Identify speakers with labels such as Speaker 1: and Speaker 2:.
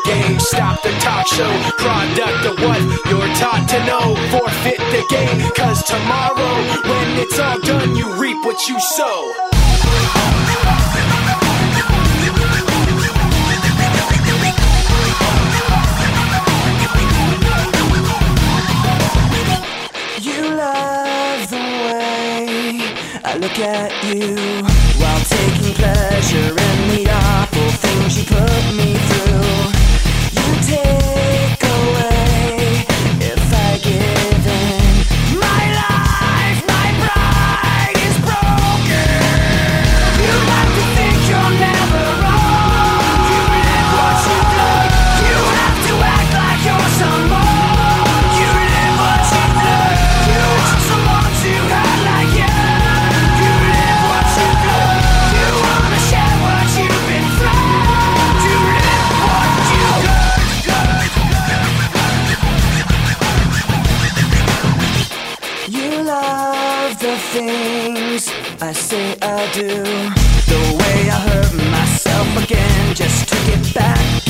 Speaker 1: game, stop the talk show. Product of what you're taught to know. Forfeit the game, cause tomorrow, when it's all done, you reap what you sow.
Speaker 2: I look at you while taking pleasure in the awful things you put me through. You take away if I give in. My life, my pride is broken. You like to think you're never wrong. You live what you love. You have to act like you're someone. You live what you love. You want someone to act like you. The things I say I do, the way I hurt myself again just to get back